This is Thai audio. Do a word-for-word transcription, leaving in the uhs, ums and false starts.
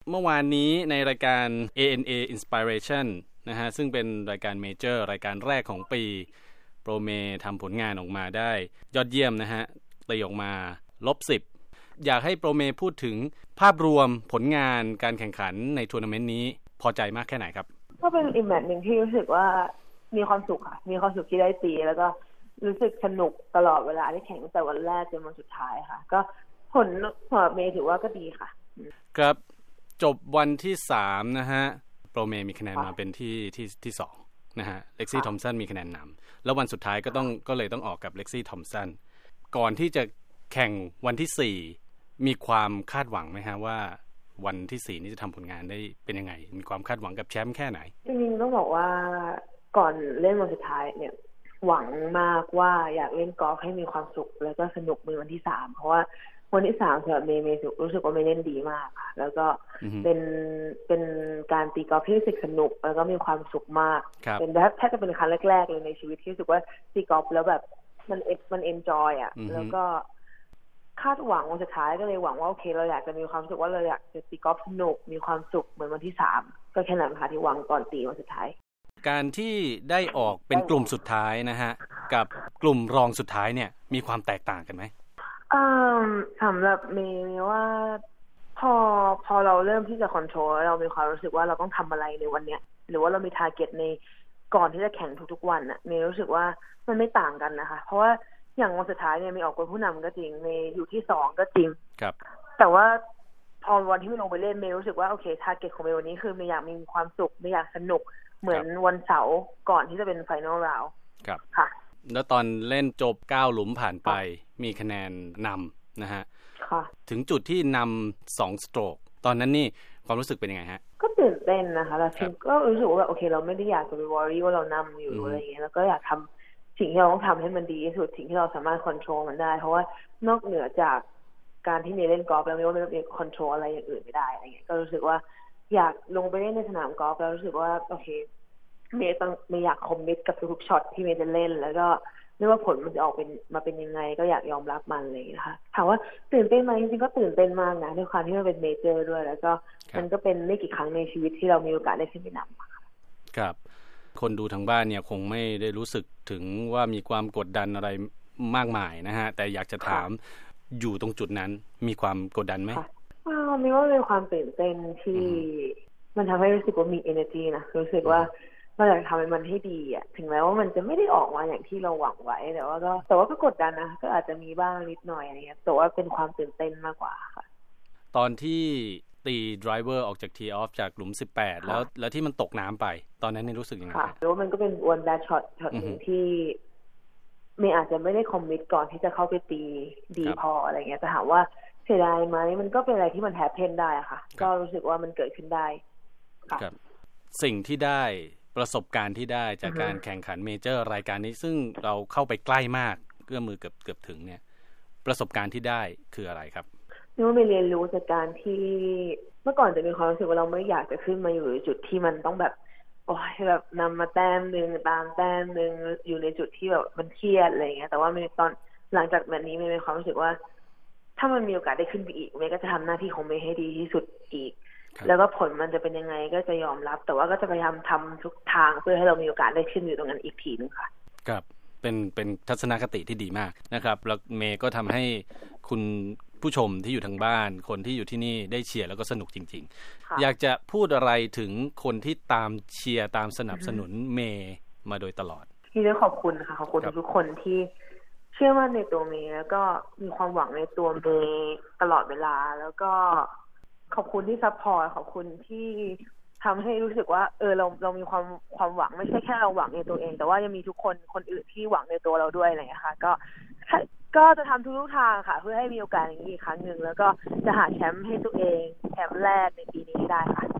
เมื่อวานนี้ในรายการ เอ เอ็น เอ Inspiration นะฮะซึ่งเป็นรายการเมเจอร์รายการแรกของปีโปรเมทำผลงานออกมาได้ยอดเยี่ยมนะฮะตีออกมาลบสิบอยากให้โปรเมพูดถึงภาพรวมผลงานการแข่งขันในทัวร์นาเมนต์นี้พอใจมากแค่ไหนครับก็เป็นอีกแมตช์นึงที่รู้สึกว่ามีความสุขค่ะมีความสุขที่ได้ตีแล้วก็รู้สึกสนุกตลอดเวลาที่แข่งตั้งแต่วันแรกจนวันสุดท้ายค่ะก็ผลสำหรับเมย์ถือว่าก็ดีค่ะครับจบวันที่สามนะฮะโปรเมมีคะแนนมาเป็นที่ที่ที่สองนะฮะเล็กซี่ทอมสันมีคะแนนนำแล้ววันสุดท้ายก็ต้องก็เลยต้องออกกับเล็กซี่ทอมสันก่อนที่จะแข่งวันที่สี่มีความคาดหวังไหมฮะว่าวันที่สี่นี้จะทำผลงานได้เป็นยังไงมีความคาดหวังกับแชมป์แค่ไหนจริงๆต้องบอกว่าก่อนเล่นวันสุดท้ายเนี่ยหวังมากว่าอยากเล่นกอล์ฟให้มีความสุขแล้วก็สนุกในวันที่สามเพราะว่าวันที่สามสำหรับเมย์เมย์รู้สึกว่าเมย์เล่นดีมากค่ะแล้วก็เป็นเป็นการตีกอล์ฟที่รู้สึกสนุกแล้วก็มีความสุขมากเป็นแบบแทบจะเป็นครั้งแรกๆเลยในชีวิตที่รู้สึกว่าตีกอล์ฟแล้วแบบมันมันเอนจอยอ่ะแล้วก็คาดหวังวันสุดท้ายก็เลยหวังว่าโอเคเราอยากจะมีความสุขว่าเราอยากจะตีกอล์ฟสนุกมีความสุขเหมือนวันที่สามก็แค่นั้นค่ะที่หวังก่อนตีวันสุดท้ายการที่ได้ออกเป็นกลุ่มสุดท้ายนะฮะกับกลุ่มรองสุดท้ายเนี่ยมีความแตกต่างกันไหมอ่าสำหรับเมย์ว่าพอพอเราเริ่มที่จะคอนโทรลเรามีความรู้สึกว่าเราต้องทำอะไรในวันเนี้ยหรือว่าเรามีทาร์เก็ตในก่อนที่จะแข่งทุกๆวันน่ะเมย์รู้สึกว่ามันไม่ต่างกันนะคะเพราะว่าอย่างวันสุดท้ายเนี่ยเมย์ออกเป็นผู้นำก็จริงเมย์อยู่ที่สองก็จริงครับแต่ว่าพอวันที่ไม่ลงไปเล่นเมย์รู้สึกว่าโอเคทาร์เก็ตของเมย์วันนี้คือเมย์อยากมีความสุขเมย์อยากสนุกเหมือนวันเสาร์ก่อนที่จะเป็นไฟนอลราวด์ครับค่ะแล้วตอนเล่นจบเก้าหลุมผ่านไปมีคะแนนนำนะฮะถึงจุดที่นำสองสโตรกตอนนั้นนี่ความรู้สึกเป็นยังไงฮะก็ตื่นเต้นนะคะแล้วก็รู้สึกว่าแบบโอเคเราไม่ได้อยากจะไปวอรี่ว่าเรานำอยู่อะไรอย่างเงี้ยแล้วก็อยากทำสิ่งที่เราต้องทำให้มันดีที่สุดสิ่งที่เราสามารถควบคุมมันได้เพราะว่านอกเหนือจากการที่เมย์เล่นกอล์ฟแล้วไม่ว่าเมย์ควบคุมอะไรอย่างอื่นไม่ได้อะไรเงี้ยก็รู้สึกว่าอยากลงไปเล่นในสนามกอล์ฟแล้วรู้สึกว่าโอเคเมย์ต้องเมย์อยากคอมมิตกับทุกช็อตที่เมย์จะเล่นแล้วก็ไม่ว่าผลมันจะออกเป็นมาเป็นยังไงก็อยากยอมรับมันเลยนะคะถามว่าตื่นเต้นไหมจริงๆก็ตื่นเต้นมากนะด้วยความที่มันเป็นเมเจอร์ด้วยแล้วก็มันก็เป็นไม่กี่ครั้งในชีวิตที่เรามีโอกาสได้ขึ้นไปนำครับคนดูทางบ้านเนี่ยคงไม่ได้รู้สึกถึงว่ามีความกดดันอะไรมากมายนะฮะแต่อยากจะถามอยู่ตรงจุดนั้นมีความกดดันไหมอ้าวมีว่าเป็นความตื่นเต้นที่มันทำให้รู้สึกว่ามี energy นะรู้สึกว่าเราอยากทำให้มันให้ดีอ่ะถึงแม้ว่ามันจะไม่ได้ออกมาอย่างที่เราหวังไว้แต่ว่าก็แต่ว่าก็กดดันนะก็อาจจะมีบ้างนิดหน่อยอะไรเงี้ยแต่ว่าเป็นความตื่นเต้นมากกว่าค่ะตอนที่ตีไดรเวอร์ออกจากทีออฟจากหลุมสิบแปดแล้วแล้วที่มันตกน้ำไปตอนนั้นนี่รู้สึกยังไงค่ะหรือว่ามันก็เป็นวันแบดช็อตช็อตนึงที่เมย์อาจจะไม่ได้คอมมิตก่อนที่จะเข้าไปตีดีพออะไรเงี้ยแต่ถามว่าเสียดายไหมมันก็เป็นอะไรที่มันแฮปเพนได้ค่ะก็รู้สึกว่ามันเกิดขึ้นได้ค่ะสิ่งที่ได้ประสบการณ์ที่ได้จากการแข่งขันเมเจอร์รายการนี้ซึ่งเราเข้าไปใกล้มากเกื้อมมือเกือบเกือบถึงเนี่ยประสบการณ์ที่ได้คืออะไรครับนี่ว่าเมย์เรียนรู้จากการที่เมื่อก่อนจะมีความรู้สึกว่าเราไม่อยากจะขึ้นมาอยู่ในจุดที่มันต้องแบบโอ้ยแบบนำมาแต้มนึงตามแต้มนึงอยู่ในจุดที่แบบมันเครียดอะไรอย่างเงี้ยแต่ว่าเมย์ตอนหลังจากแบบนี้เมย์มีความรู้สึกว่าถ้ามันมีโอกาสได้ขึ้นไปอีกเมย์ก็จะทำหน้าที่ของเมย์ให้ดีที่สุดอีกแล้วก็ผลมันจะเป็นยังไงก็จะยอมรับแต่ว่าก็จะพยายามทำทุกทางเพื่อให้เรามีโอกาสได้ขึ้นอยู่ตรงนั้นอีกทีนึงค่ะครับเป็นเป็นทัศนคติที่ดีมากนะครับแล้วเมย์ก็ทำให้คุณผู้ชมที่อยู่ทางบ้านคนที่อยู่ที่นี่ได้เชียร์แล้วก็สนุกจริงๆอยากจะพูดอะไรถึงคนที่ตามเชียร์ตามสนับสนุนเมย์มาโดยตลอดที่ได้ขอบคุณค่ะขอบคุณทุกคนที่เชื่อมั่นในตัวเมย์แล้วก็มีความหวังในตัวเมย์ตลอดเวลาแล้วก็ขอบคุณที่ซัพพอร์ตขอบคุณที่ทำให้รู้สึกว่าเออเราเรามีความความหวังไม่ใช่แค่เราหวังในตัวเองแต่ว่ายังมีทุกคนคนอื่นที่หวังในตัวเราด้วยอะไรอย่างเงี้ยค่ะก็ก็จะทำทุกๆทางค่ะเพื่อให้มีโอกาสอย่างนี้อีกครั้งหนึ่งแล้วก็จะหาแชมป์ให้ตัวเองแชมป์แรกในปีนี้ให้ได้ค่ะ